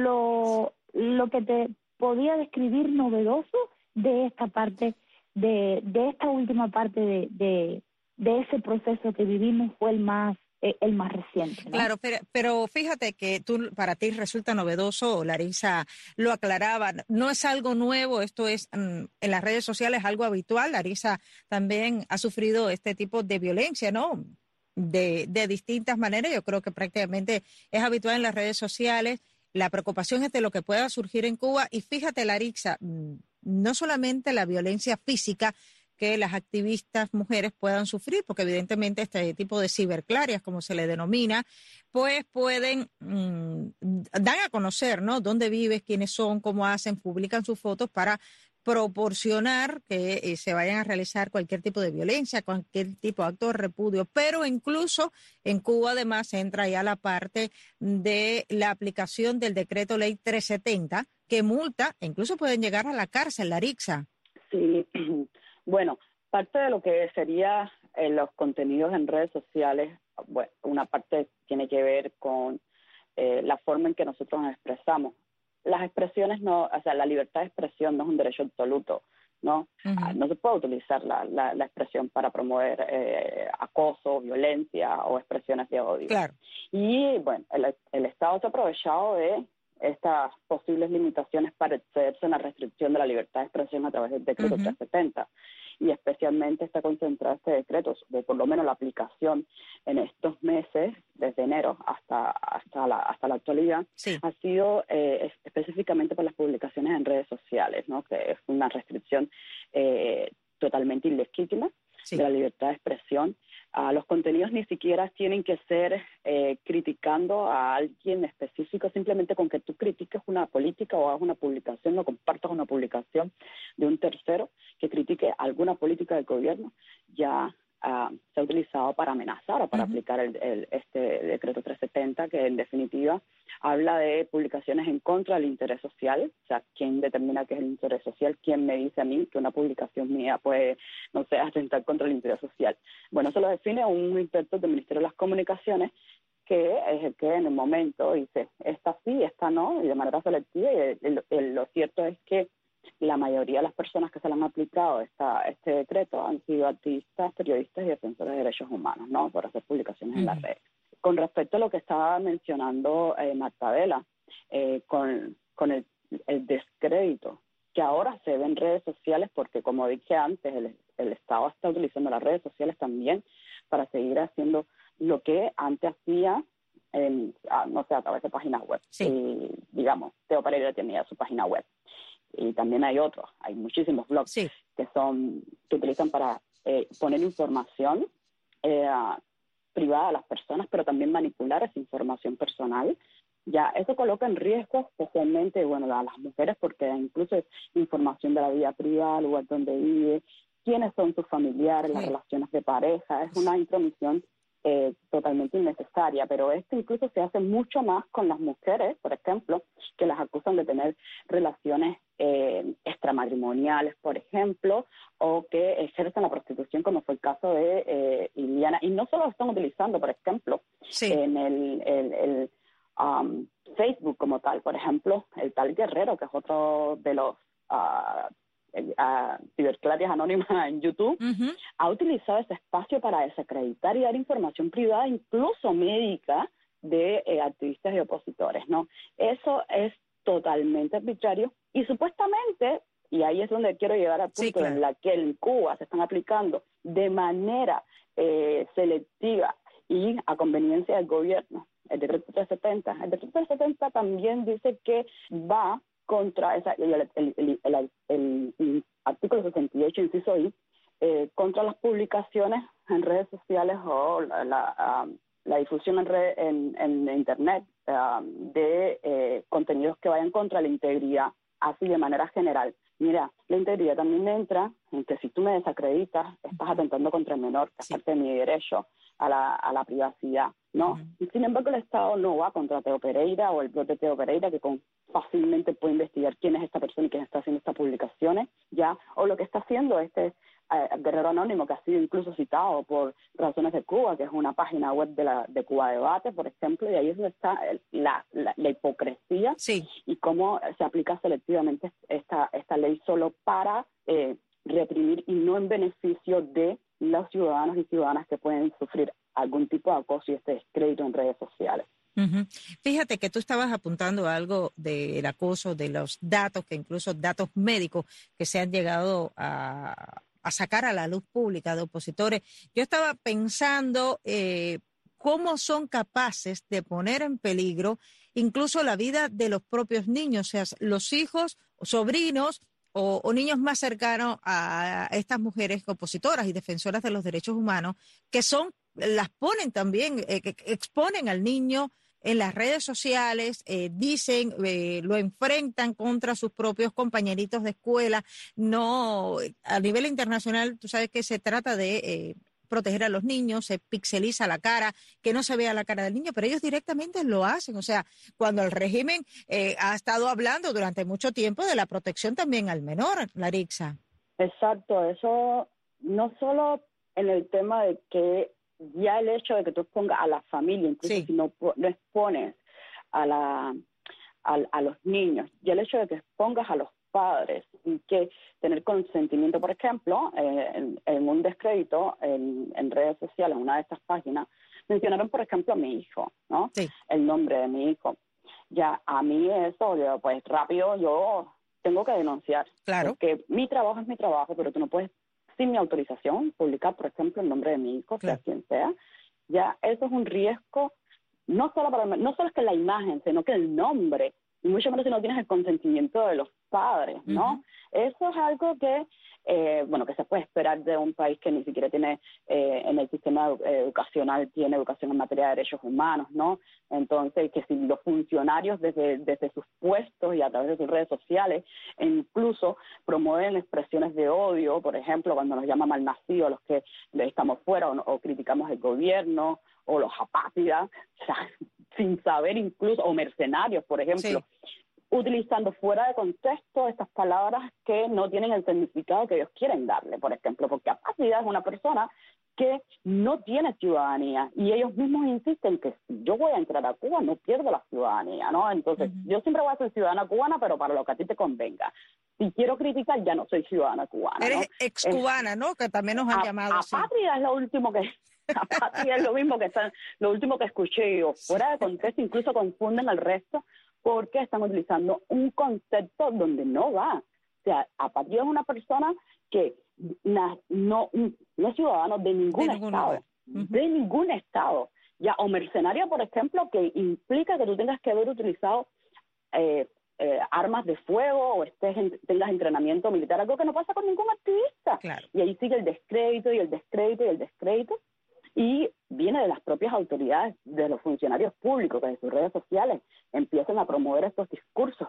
lo, lo que te podía describir novedoso de esta parte, de, de esta última parte de, de, de ese proceso que vivimos, fue el más el más reciente, ¿no? Claro, pero, pero fíjate que tú, para ti resulta novedoso, Larissa lo aclaraba, no es algo nuevo, esto es um, en las redes sociales algo habitual. Larissa también ha sufrido este tipo de violencia, ¿no? De, de distintas maneras, yo creo que prácticamente es habitual en las redes sociales. La preocupación es de lo que pueda surgir en Cuba y fíjate, Larissa, no solamente la violencia física que las activistas mujeres puedan sufrir, porque evidentemente este tipo de ciberclarias, como se le denomina, pues pueden, mmm, dan a conocer, ¿no?, dónde vives, quiénes son, cómo hacen, publican sus fotos para proporcionar que eh, se vayan a realizar cualquier tipo de violencia, cualquier tipo de acto de repudio, pero incluso en Cuba además entra ya la parte de la aplicación del decreto ley trescientos setenta, que multa, e incluso pueden llegar a la cárcel, Larixa. Sí, bueno, parte de lo que sería eh, los contenidos en redes sociales, bueno, una parte tiene que ver con eh, la forma en que nosotros nos expresamos. Las expresiones no, o sea, la libertad de expresión no es un derecho absoluto, ¿no? Uh-huh. No se puede utilizar la, la, la expresión para promover eh, acoso, violencia o expresiones de odio. Claro. Y, bueno, el, el Estado se ha aprovechado de estas posibles limitaciones para excederse en la restricción de la libertad de expresión a través del decreto uh-huh. trescientos setenta. Y especialmente está concentrado este decreto, de por lo menos la aplicación en estos meses, desde enero hasta hasta la hasta la actualidad, sí. ha sido eh, específicamente por las publicaciones en redes sociales, ¿no? Que es una restricción eh, totalmente ilegítima sí. de la libertad de expresión. Uh, los contenidos ni siquiera tienen que ser eh, criticando a alguien específico, simplemente con que tú critiques una política o hagas una publicación o compartas una publicación de un tercero que critique alguna política del gobierno, ya uh, se ha utilizado para amenazar o para uh-huh. aplicar el, el, este decreto trescientos setenta, que en definitiva habla de publicaciones en contra del interés social. O sea, ¿quién determina qué es el interés social? ¿Quién me dice a mí que una publicación mía puede, no sé, atentar contra el interés social? Bueno, eso lo define un inspector del Ministerio de las Comunicaciones, que es el que en el momento dice, esta sí, esta no, y de manera selectiva, y el, el, el, lo cierto es que la mayoría de las personas que se le han aplicado esta, este decreto han sido artistas, periodistas y defensores de derechos humanos, ¿no? Por hacer publicaciones uh-huh. en las redes. Con respecto a lo que estaba mencionando eh, Marta Vela, eh, con, con el, el descrédito que ahora se ve en redes sociales, porque como dije antes, el, el Estado está utilizando las redes sociales también para seguir haciendo lo que antes hacía, en, no sé, a través de páginas web. Sí. Y, digamos, Teo Pereira tenía su página web. Y también hay otros, hay muchísimos blogs sí. que son que utilizan para eh, poner información eh, privada a las personas, pero también manipular esa información personal. Ya eso coloca en riesgo especialmente, bueno, a las mujeres, porque incluso es información de la vida privada, el lugar donde vive, quiénes son sus familiares, sí. las relaciones de pareja. Es una intromisión eh, totalmente innecesaria, pero esto incluso se hace mucho más con las mujeres, por ejemplo, que las acusan de tener relaciones eh, extramatrimoniales, por ejemplo, o que ejercen la prostitución, como fue el caso de eh, Iliana. Y no solo lo están utilizando, por ejemplo, sí. en el, el, el um, Facebook como tal. Por ejemplo, el tal Guerrero, que es otro de los uh, uh, ciberclarias anónimas en YouTube, uh-huh. ha utilizado ese espacio para desacreditar y dar información privada, incluso médica, de eh, activistas y opositores, ¿no? Eso es totalmente arbitrario y supuestamente, y ahí es donde quiero llegar al punto sí, claro. en la que en Cuba se están aplicando de manera eh, selectiva y a conveniencia del gobierno el decreto trescientos setenta. El decreto trescientos setenta también dice que va contra esa, el, el, el, el, el, el artículo sesenta y ocho, inciso I, eh, contra las publicaciones en redes sociales o la, la, um, la difusión en, red, en, en Internet um, de eh, contenidos que vayan contra la integridad, así de manera general. Mira, la integridad también entra en que si tú me desacreditas, estás atentando contra el menor, que es sí. parte de mi derecho a la, a la privacidad, ¿no? Uh-huh. Sin embargo, el Estado no va contra Teo Pereira o el blog de Teo Pereira, que con, fácilmente puede investigar quién es esta persona y quién está haciendo estas publicaciones, ¿ya? O lo que está haciendo este eh, Guerrero Anónimo, que ha sido incluso citado por Razones de Cuba, que es una página web de la de Cuba Debate, por ejemplo, y ahí es donde está el, la, la, la hipocresía sí. y cómo se aplica selectivamente esta, esta ley solo para eh, reprimir y no en beneficio de los ciudadanos y ciudadanas que pueden sufrir algún tipo de acoso y este descrédito en redes sociales. Uh-huh. Fíjate que tú estabas apuntando algo del acoso, de los datos, que incluso datos médicos que se han llegado a, a sacar a la luz pública de opositores. Yo estaba pensando eh, cómo son capaces de poner en peligro incluso la vida de los propios niños, o sea, los hijos, sobrinos, O, o niños más cercanos a estas mujeres opositoras y defensoras de los derechos humanos, que son, las ponen también, eh, que exponen al niño en las redes sociales, eh, dicen, eh, lo enfrentan contra sus propios compañeritos de escuela. No, a nivel internacional, tú sabes que se trata de eh, proteger a los niños, se pixeliza la cara, que no se vea la cara del niño, pero ellos directamente lo hacen. O sea, cuando el régimen eh, ha estado hablando durante mucho tiempo de la protección también al menor, Larixa. Exacto, eso no solo en el tema de que ya el hecho de que tú expongas a la familia, incluso sí. si no, no expones a, la, a, a los niños, ya el hecho de que expongas a los padres y que tener consentimiento, por ejemplo, eh, en, en un descrédito en, en redes sociales, en una de estas páginas, mencionaron, por ejemplo, a mi hijo, ¿no? Sí. El nombre de mi hijo. Ya a mí eso, yo, pues rápido yo tengo que denunciar. Claro. Porque mi trabajo es mi trabajo, pero tú no puedes, sin mi autorización, publicar, por ejemplo, el nombre de mi hijo, claro. sea quien sea. Ya eso es un riesgo, no solo para no solo es que la imagen, sino que el nombre, y mucho menos si no tienes el consentimiento de los padres, ¿no? Uh-huh. Eso es algo que, eh, bueno, que se puede esperar de un país que ni siquiera tiene, eh, en el sistema educacional, tiene educación en materia de derechos humanos, ¿no? Entonces, que si los funcionarios desde, desde sus puestos y a través de sus redes sociales, e incluso promueven expresiones de odio, por ejemplo, cuando nos llaman malnacidos los que estamos fuera o, o criticamos el gobierno, o los apátridas, o sea, sin saber incluso, o mercenarios, por ejemplo, sí. utilizando fuera de contexto estas palabras que no tienen el significado que ellos quieren darle, por ejemplo, porque apátrida es una persona que no tiene ciudadanía y ellos mismos insisten que si yo voy a entrar a Cuba no pierdo la ciudadanía, ¿no? Entonces, uh-huh. yo siempre voy a ser ciudadana cubana, pero para lo que a ti te convenga. Si quiero criticar, ya no soy ciudadana cubana. Eres ¿no? excubana, ¿no? Que también nos han a, llamado apátrida es lo último que... apátrida es lo mismo que está, lo último que escuché yo. Fuera de contexto, incluso confunden al resto porque están utilizando un concepto donde no va. O sea, apátrida es una persona que na, no, no es ciudadano de ningún de estado, uh-huh. de ningún estado. Ya, o mercenario, por ejemplo, que implica que tú tengas que haber utilizado eh, eh, armas de fuego o estés en, tengas entrenamiento militar, algo que no pasa con ningún activista. Claro. Y ahí sigue el descrédito y el descrédito y el descrédito. Y viene de las propias autoridades, de los funcionarios públicos, que en sus redes sociales empiezan a promover estos discursos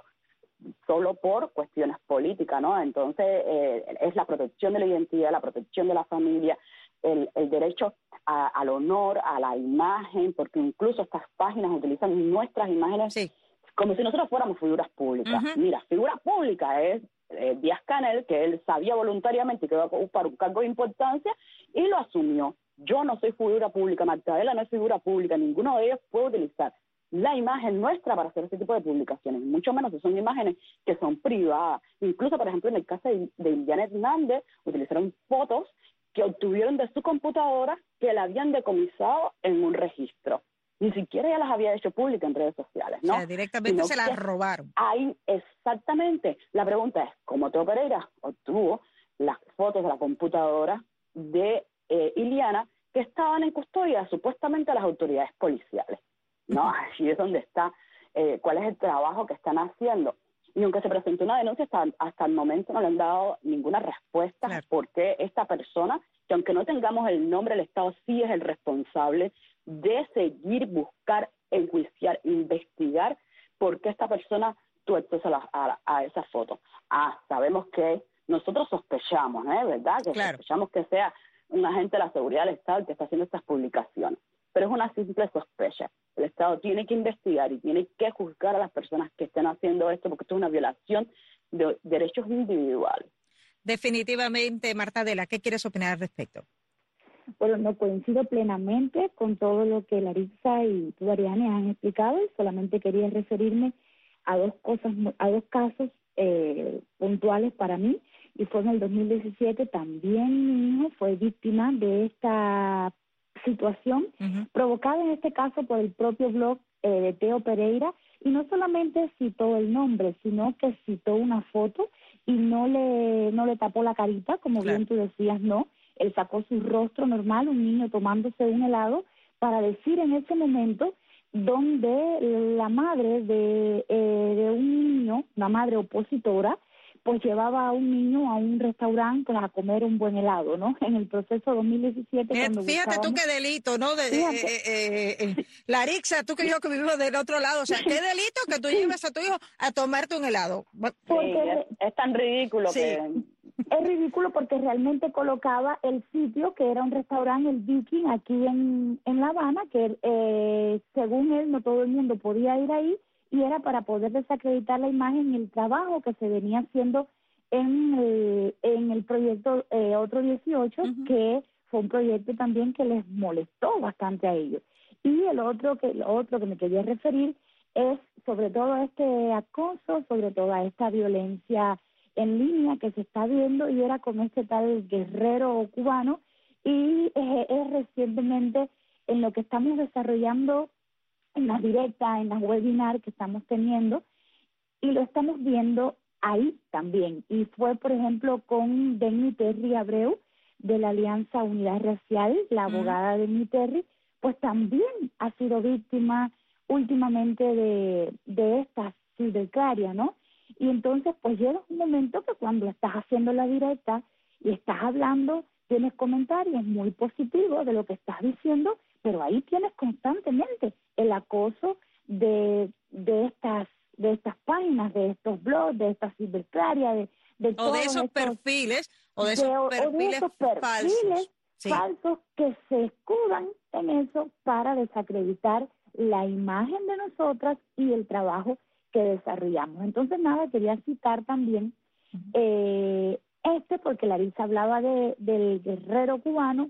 solo por cuestiones políticas, ¿no? Entonces, eh, es la protección de la identidad, la protección de la familia, el, el derecho a, al honor, a la imagen, porque incluso estas páginas utilizan nuestras imágenes sí. como si nosotros fuéramos figuras públicas. Uh-huh. Mira, figura pública es eh, Díaz-Canel, que él sabía voluntariamente que iba a ocupar un cargo de importancia y lo asumió. Yo no soy figura pública, Magdalena no es figura pública, ninguno de ellos puede utilizar la imagen nuestra para hacer ese tipo de publicaciones, mucho menos si son imágenes que son privadas. Incluso, por ejemplo, en el caso de, de Iliana Hernández, utilizaron fotos que obtuvieron de su computadora que la habían decomisado en un registro. Ni siquiera ella las había hecho públicas en redes sociales, ¿no? O sea, directamente Sino se las robaron. Ahí, exactamente. La pregunta es, ¿cómo Teo Pereira obtuvo las fotos de la computadora de eh, Iliana que estaban en custodia supuestamente a las autoridades policiales? ¿No? Así es donde está, eh, cuál es el trabajo que están haciendo. Y aunque se presentó una denuncia, hasta, hasta el momento no le han dado ninguna respuesta, claro. porque esta persona, que aunque no tengamos el nombre, el Estado sí es el responsable de seguir, buscar, enjuiciar, investigar por qué esta persona tuvo acceso a, la, a, a esa foto. Ah, sabemos que nosotros sospechamos, ¿eh? ¿verdad? Que claro. sospechamos que sea un agente de la seguridad del Estado el que está haciendo estas publicaciones. Pero es una simple sospecha. El Estado tiene que investigar y tiene que juzgar a las personas que estén haciendo esto, porque esto es una violación de derechos individuales. Definitivamente, Marta Adela, ¿qué quieres opinar al respecto? Bueno, no coincido plenamente con todo lo que Larixa y tú, Ariane, han explicado, y solamente quería referirme a dos cosas, a dos casos eh, puntuales para mí, y fue en el dos mil diecisiete también mi hijo fue víctima de esta situación, uh-huh. provocada en este caso por el propio blog eh, de Teo Pereira, y no solamente citó el nombre, sino que citó una foto y no le no le tapó la carita, como claro. bien tú decías, no, él sacó su rostro normal, un niño tomándose un helado, para decir en ese momento donde la madre de, eh, de un niño, una madre opositora, pues llevaba a un niño a un restaurante pues, a comer un buen helado, ¿no? En el proceso dos mil diecisiete. Eh, cuando fíjate tú qué delito, ¿no? De, eh, eh, eh, Larixa, tú que yo que vivimos del otro lado, o sea, qué delito que tú lleves a tu hijo a tomarte un helado. Porque sí, es, es tan ridículo sí. que... Es ridículo porque realmente colocaba el sitio, que era un restaurante, el Viking, aquí en, en La Habana, que eh, según él no todo el mundo podía ir ahí, y era para poder desacreditar la imagen y el trabajo que se venía haciendo en el, en el proyecto eh, Otro dieciocho, uh-huh. que fue un proyecto también que les molestó bastante a ellos. Y el otro que, el otro que me quería referir es sobre todo a este acoso, sobre todo a esta violencia en línea que se está viendo, y era con este tal guerrero cubano, y es, es recientemente en lo que estamos desarrollando en las directas, en las webinars que estamos teniendo, y lo estamos viendo ahí también. Y fue, por ejemplo, con Denny Terry Abreu, de la Alianza Unidad Racial, la abogada uh-huh. Denny Terry, pues también ha sido víctima últimamente de, de esta ciberclaria, ¿no? Y entonces, pues llega un momento que cuando estás haciendo la directa y estás hablando, tienes comentarios muy positivos de lo que estás diciendo, pero ahí tienes constantemente el acoso de, de estas de estas páginas, de estos blogs, de estas ciberclarias, de, de o de esos estos, perfiles, o de esos de, perfiles, o de esos perfiles falsos, sí. falsos que se escudan en eso para desacreditar la imagen de nosotras y el trabajo que desarrollamos. Entonces, nada, quería citar también uh-huh. eh, este, porque Larisa hablaba de, del guerrero cubano,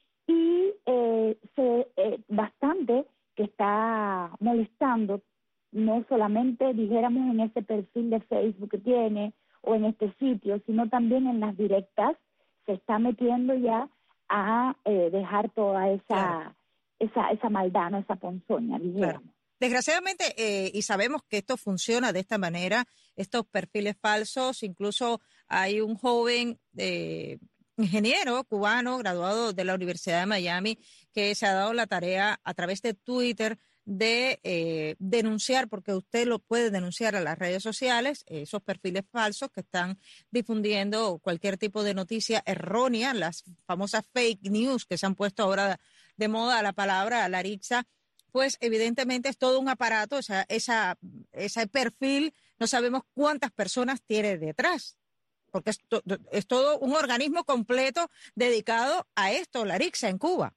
y eh, se, eh, bastante que está molestando, no solamente, dijéramos, en ese perfil de Facebook que tiene, o en este sitio, sino también en las directas, se está metiendo ya a eh, dejar toda esa, claro. esa, esa maldad, ¿no? Esa ponzoña, dijéramos. Claro. Desgraciadamente, eh, y sabemos que esto funciona de esta manera, estos perfiles falsos, incluso hay un joven eh, ingeniero cubano graduado de la Universidad de Miami que se ha dado la tarea a través de Twitter de eh, denunciar, porque usted lo puede denunciar a las redes sociales, eh, esos perfiles falsos que están difundiendo cualquier tipo de noticia errónea, las famosas fake news que se han puesto ahora de moda, la palabra Larixa. Pues evidentemente es todo un aparato, o sea, esa, ese perfil no sabemos cuántas personas tiene detrás, porque es, to, es todo un organismo completo dedicado a esto, Larixa, en Cuba.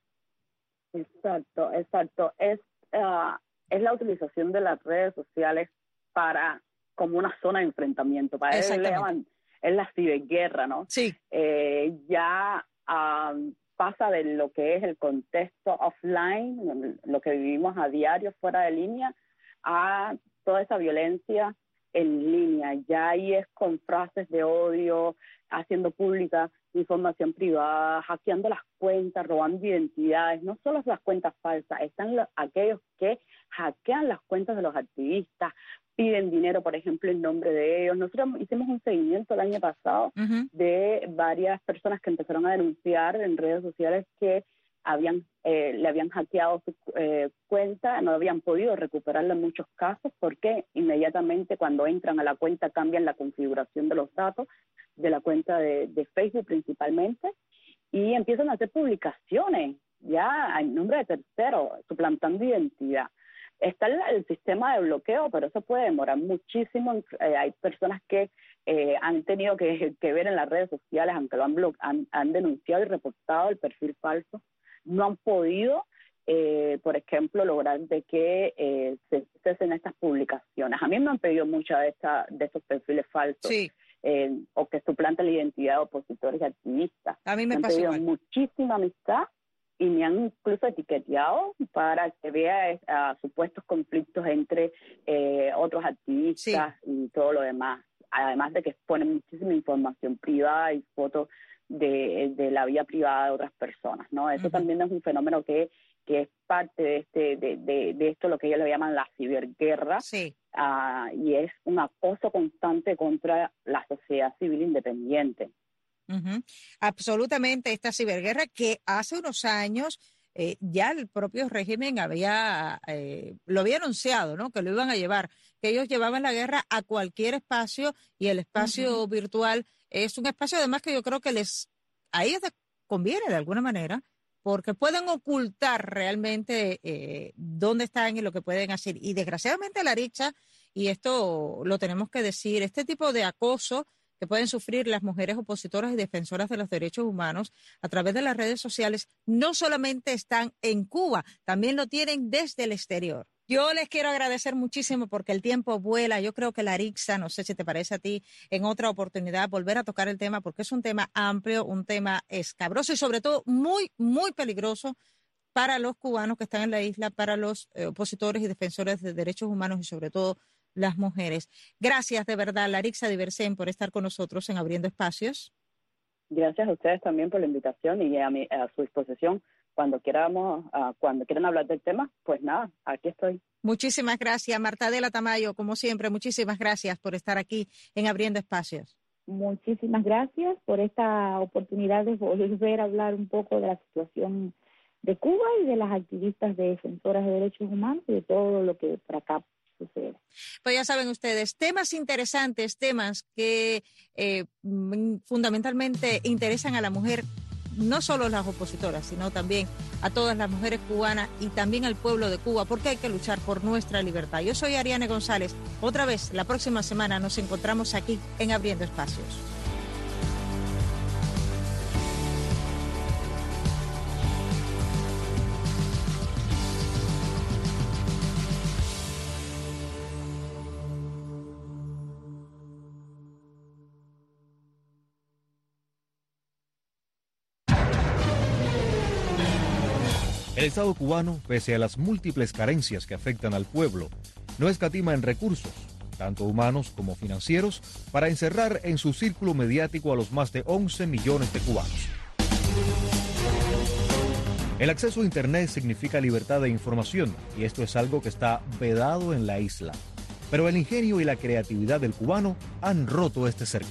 Exacto, exacto. Es, uh, es la utilización de las redes sociales para como una zona de enfrentamiento. Para ellos le llaman, es la ciberguerra, ¿no? Sí. Eh, ya... Um, pasa de lo que es el contexto offline, lo que vivimos a diario fuera de línea, a toda esa violencia en línea. Ya ahí es con frases de odio, haciendo pública información privada, hackeando las cuentas, robando identidades. No solo las cuentas falsas, están los, aquellos que hackean las cuentas de los activistas, piden dinero, por ejemplo, en nombre de ellos. Nosotros hicimos un seguimiento el año pasado uh-huh. de varias personas que empezaron a denunciar en redes sociales que habían eh, le habían hackeado su eh, cuenta, no habían podido recuperarla en muchos casos, porque inmediatamente cuando entran a la cuenta cambian la configuración de los datos de la cuenta de, de Facebook principalmente, y empiezan a hacer publicaciones ya en nombre de terceros, suplantando identidad. Está el, el sistema de bloqueo, pero eso puede demorar muchísimo. Eh, hay personas que eh, han tenido que, que ver en las redes sociales, aunque lo han, blo- han, han denunciado y reportado el perfil falso, no han podido, eh, por ejemplo, lograr de que eh, se cesen estas publicaciones. A mí me han pedido muchas de, esta, de estos perfiles falsos, sí. eh, o que suplantan la identidad de opositores y activistas. A mí me, me han pasó pedido igual. muchísima amistad, y me han incluso etiqueteado para que vea uh, supuestos conflictos entre eh, otros activistas sí. y todo lo demás. Además de que exponen muchísima información privada y fotos de, de la vida privada de otras personas, ¿no? Eso uh-huh. también es un fenómeno que, que es parte de este de, de, de esto, lo que ellos le llaman la ciberguerra, sí. uh, y es un acoso constante contra la sociedad civil independiente. Uh-huh. Absolutamente, esta ciberguerra que hace unos años eh, ya el propio régimen había, eh, lo había anunciado, ¿no? Que lo iban a llevar, que ellos llevaban la guerra a cualquier espacio y el espacio uh-huh. virtual es un espacio además que yo creo que les, a ellos les conviene de alguna manera, porque pueden ocultar realmente eh, dónde están y lo que pueden hacer. Y desgraciadamente la Aricha, y esto lo tenemos que decir, este tipo de acoso que pueden sufrir las mujeres opositoras y defensoras de los derechos humanos a través de las redes sociales, no solamente están en Cuba, también lo tienen desde el exterior. Yo les quiero agradecer muchísimo porque el tiempo vuela. Yo creo que la Aricha, no sé si te parece a ti, en otra oportunidad volver a tocar el tema porque es un tema amplio, un tema escabroso y sobre todo muy, muy peligroso para los cubanos que están en la isla, para los eh, opositores y defensores de derechos humanos y sobre todo las mujeres. Gracias de verdad, Larixa Diversen, por estar con nosotros en Abriendo Espacios. Gracias a ustedes también por la invitación y a, mi, a su disposición. Cuando queramos, uh, cuando quieran hablar del tema, pues nada, aquí estoy. Muchísimas gracias, Marta Adela Tamayo, como siempre, muchísimas gracias por estar aquí en Abriendo Espacios. Muchísimas gracias por esta oportunidad de volver a hablar un poco de la situación de Cuba y de las activistas de defensoras de derechos humanos y de todo lo que por acá sucede. Pues ya saben ustedes, temas interesantes, temas que eh, fundamentalmente interesan a la mujer, no solo las opositoras, sino también a todas las mujeres cubanas y también al pueblo de Cuba, porque hay que luchar por nuestra libertad. Yo soy Ariane González. Otra vez, la próxima semana nos encontramos aquí en Abriendo Espacios. El Estado cubano, pese a las múltiples carencias que afectan al pueblo, no escatima en recursos, tanto humanos como financieros, para encerrar en su círculo mediático a los más de once millones de cubanos. El acceso a Internet significa libertad de información, y esto es algo que está vedado en la isla. Pero el ingenio y la creatividad del cubano han roto este cerco.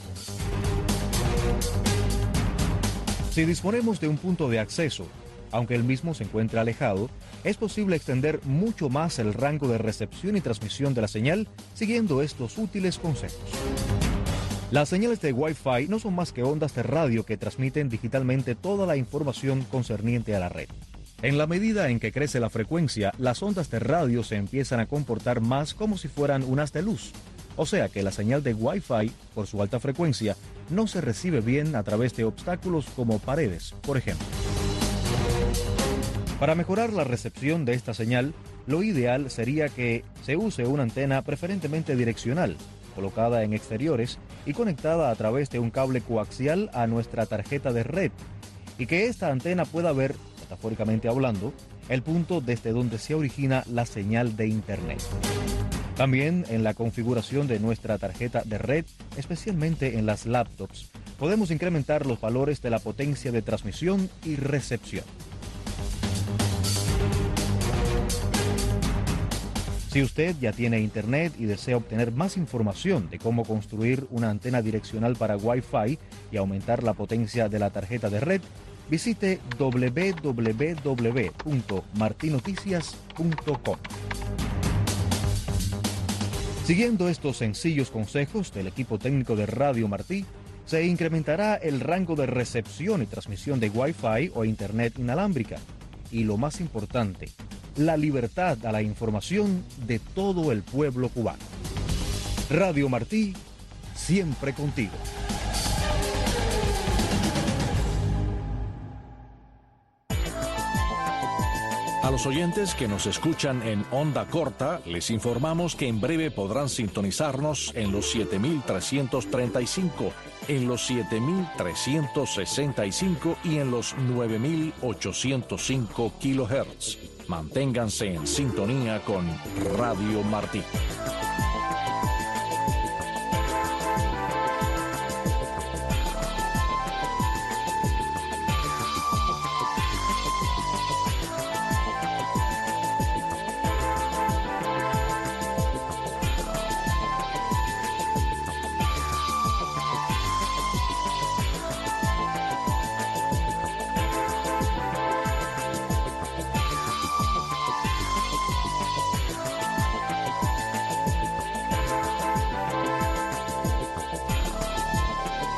Si disponemos de un punto de acceso, aunque el mismo se encuentre alejado, es posible extender mucho más el rango de recepción y transmisión de la señal siguiendo estos útiles consejos. Las señales de Wi-Fi no son más que ondas de radio que transmiten digitalmente toda la información concerniente a la red. En la medida en que crece la frecuencia, las ondas de radio se empiezan a comportar más como si fueran un haz de luz. O sea que la señal de Wi-Fi, por su alta frecuencia, no se recibe bien a través de obstáculos como paredes, por ejemplo. Para mejorar la recepción de esta señal, lo ideal sería que se use una antena preferentemente direccional, colocada en exteriores y conectada a través de un cable coaxial a nuestra tarjeta de red, y que esta antena pueda ver, metafóricamente hablando, el punto desde donde se origina la señal de Internet. También en la configuración de nuestra tarjeta de red, especialmente en las laptops, podemos incrementar los valores de la potencia de transmisión y recepción. Si usted ya tiene Internet y desea obtener más información de cómo construir una antena direccional para Wi-Fi y aumentar la potencia de la tarjeta de red, visite doble u doble u doble u punto martinoticias punto com. Siguiendo estos sencillos consejos del equipo técnico de Radio Martí, se incrementará el rango de recepción y transmisión de Wi-Fi o Internet inalámbrica. Y lo más importante, la libertad a la información de todo el pueblo cubano. Radio Martí, siempre contigo. A los oyentes que nos escuchan en onda corta, les informamos que en breve podrán sintonizarnos en los siete mil trescientos treinta y cinco, en los siete mil trescientos sesenta y cinco y en los nueve mil ochocientos cinco kilohertz. Manténganse en sintonía con Radio Martí.